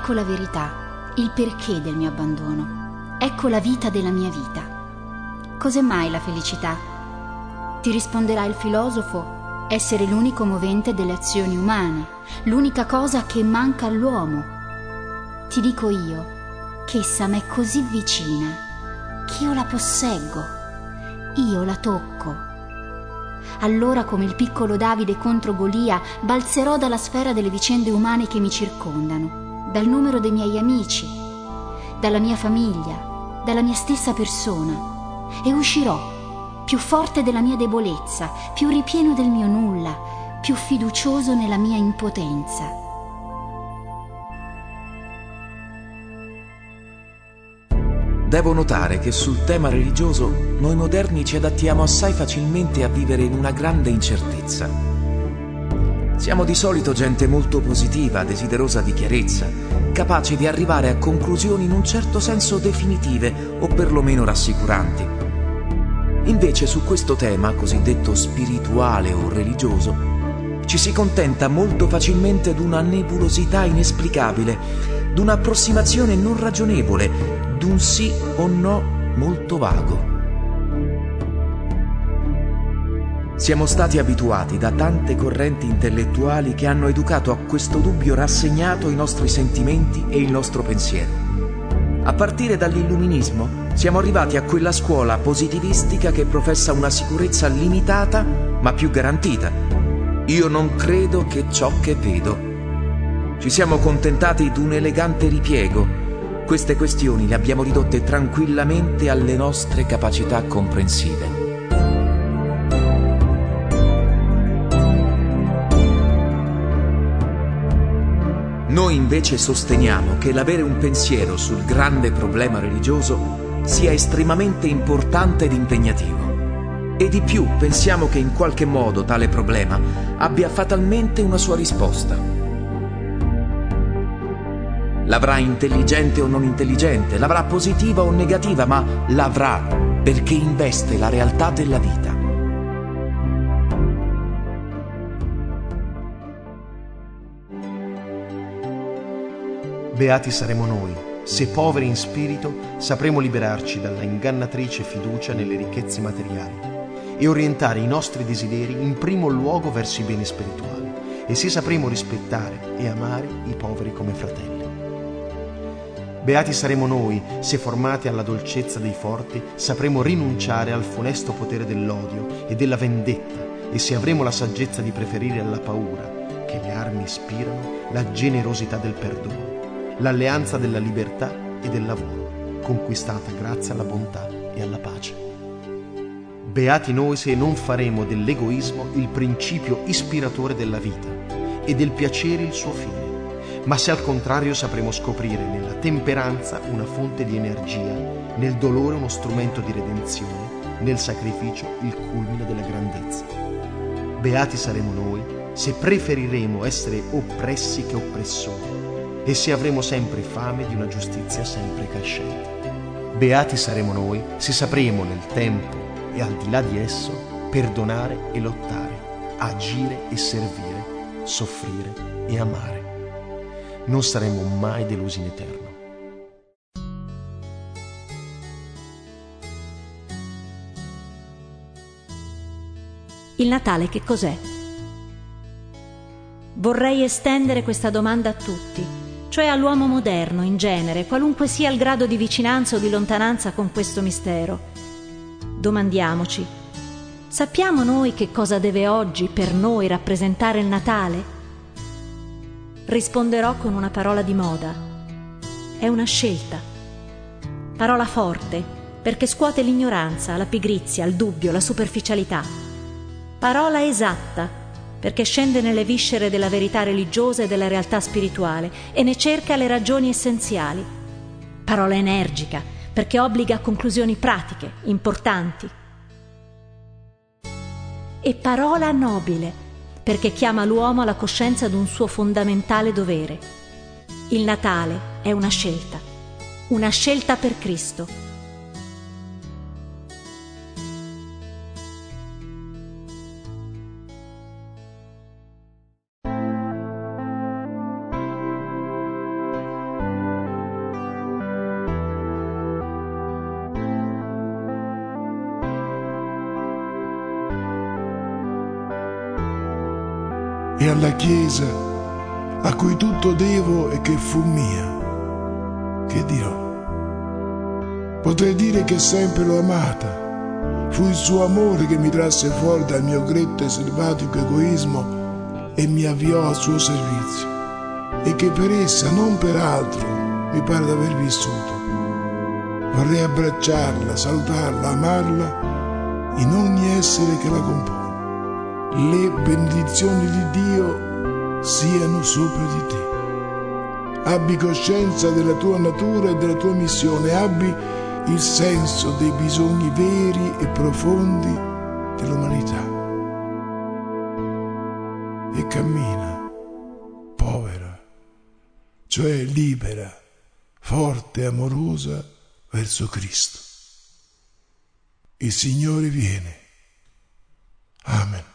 ecco la verità, il perché del mio abbandono. Ecco la vita della mia vita. Cos'è mai la felicità? Ti risponderà il filosofo: essere l'unico movente delle azioni umane, l'unica cosa che manca all'uomo. Ti dico io che essa m'è così vicina che io la posseggo, io la tocco. Allora, come il piccolo Davide contro Golia, balzerò dalla sfera delle vicende umane che mi circondano, dal numero dei miei amici, dalla mia famiglia, dalla mia stessa persona, e uscirò più forte della mia debolezza, più ripieno del mio nulla, più fiducioso nella mia impotenza. Devo notare che sul tema religioso noi moderni ci adattiamo assai facilmente a vivere in una grande incertezza. Siamo di solito gente molto positiva, desiderosa di chiarezza, capace di arrivare a conclusioni in un certo senso definitive o perlomeno rassicuranti. Invece su questo tema, cosiddetto spirituale o religioso, ci si contenta molto facilmente d'una nebulosità inesplicabile, d'una approssimazione non ragionevole, d'un sì o no molto vago. Siamo stati abituati da tante correnti intellettuali che hanno educato a questo dubbio rassegnato i nostri sentimenti e il nostro pensiero. A partire dall'illuminismo siamo arrivati a quella scuola positivistica che professa una sicurezza limitata ma più garantita. Io non credo che ciò che vedo. Ci siamo contentati d'un elegante ripiego. Queste questioni le abbiamo ridotte tranquillamente alle nostre capacità comprensive. Noi invece sosteniamo che l'avere un pensiero sul grande problema religioso sia estremamente importante ed impegnativo. E di più, pensiamo che in qualche modo tale problema abbia fatalmente una sua risposta. L'avrà intelligente o non intelligente, l'avrà positiva o negativa, ma l'avrà perché investe la realtà della vita. Beati saremo noi, se poveri in spirito sapremo liberarci dalla ingannatrice fiducia nelle ricchezze materiali e orientare i nostri desideri in primo luogo verso i beni spirituali, e se sapremo rispettare e amare i poveri come fratelli. Beati saremo noi, se formati alla dolcezza dei forti sapremo rinunciare al funesto potere dell'odio e della vendetta, e se avremo la saggezza di preferire alla paura, che le armi ispirano, la generosità del perdono, l'alleanza della libertà e del lavoro, conquistata grazie alla bontà e alla pace. Beati noi se non faremo dell'egoismo il principio ispiratore della vita e del piacere il suo fine, ma se al contrario sapremo scoprire nella temperanza una fonte di energia, nel dolore uno strumento di redenzione, nel sacrificio il culmine della grandezza. Beati saremo noi se preferiremo essere oppressi che oppressori e se avremo sempre fame di una giustizia sempre crescente. Beati saremo noi se sapremo nel tempo e al di là di esso perdonare e lottare, agire e servire, soffrire e amare. Non saremo mai delusi in eterno. Il Natale che cos'è? Vorrei estendere questa domanda a tutti, cioè all'uomo moderno in genere, qualunque sia il grado di vicinanza o di lontananza con questo mistero. Domandiamoci: sappiamo noi che cosa deve oggi per noi rappresentare il Natale? Risponderò con una parola di moda. È una scelta. Parola forte, perché scuote l'ignoranza, la pigrizia, il dubbio, la superficialità. Parola esatta, perché scende nelle viscere della verità religiosa e della realtà spirituale e ne cerca le ragioni essenziali. Parola energica, perché obbliga a conclusioni pratiche, importanti. E parola nobile, perché chiama l'uomo alla coscienza d'un suo fondamentale dovere. Il Natale è una scelta per Cristo. e alla Chiesa a cui tutto devo e che fu mia. Che dirò? Potrei dire che sempre l'ho amata. Fu il suo amore che mi trasse fuori dal mio gretto e selvatico egoismo e mi avviò al suo servizio, e che per essa, non per altro, mi pare d'aver vissuto. Vorrei abbracciarla, salutarla, amarla in ogni essere che la compone. Le benedizioni di Dio siano sopra di te. Abbi coscienza della tua natura e della tua missione, abbi il senso dei bisogni veri e profondi dell'umanità e cammina, povera, cioè libera, forte e amorosa, verso Cristo. Il Signore viene. Amen.